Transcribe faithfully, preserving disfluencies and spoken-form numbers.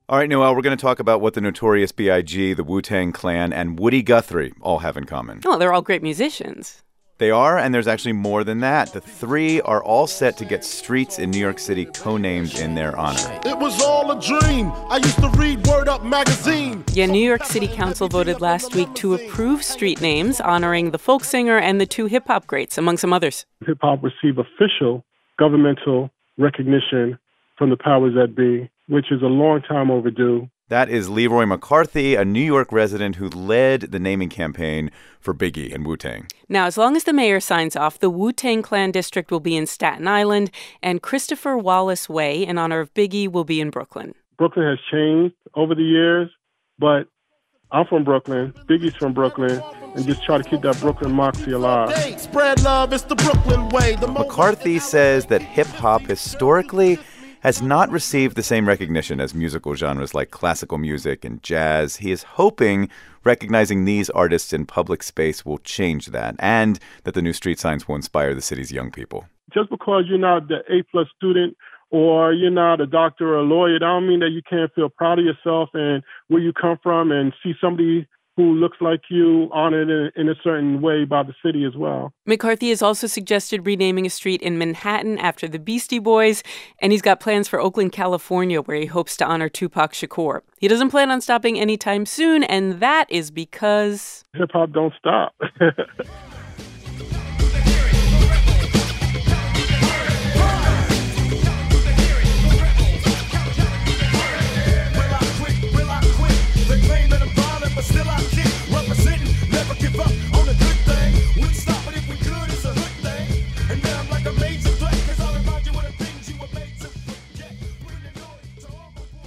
All right, Noel, we're going to talk about what the Notorious B I G, the Wu-Tang Clan, and Woody Guthrie all have in common. Oh, they're all great musicians. They are, and there's actually more than that. The three are all set to get streets in New York City co-named in their honor. It was all a dream. I used to read Word Up magazine. Yeah, New York City Council voted last week to approve street names honoring the folk singer and the two hip-hop greats, among some others. Hip-hop received official governmental recognition from the powers that be, which is a long time overdue. That is Leroy McCarthy, a New York resident who led the naming campaign for Biggie and Wu-Tang. Now, as long as the mayor signs off, the Wu-Tang Clan district will be in Staten Island, and Christopher Wallace Way, in honor of Biggie, will be in Brooklyn. Brooklyn has changed over the years, but I'm from Brooklyn, Biggie's from Brooklyn, and just try to keep that Brooklyn moxie alive. Hey, spread love, it's the Brooklyn way. The McCarthy says that hip-hop historically has not received the same recognition as musical genres like classical music and jazz. He is hoping recognizing these artists in public space will change that, and that the new street signs will inspire the city's young people. Just because you're not the A-plus student or you're not a doctor or a lawyer, that don't mean that you can't feel proud of yourself and where you come from and see somebody who looks like you honored in, in a certain way by the city as well. McCarthy has also suggested renaming a street in Manhattan after the Beastie Boys, and he's got plans for Oakland, California, where he hopes to honor Tupac Shakur. He doesn't plan on stopping anytime soon, and that is because hip-hop don't stop.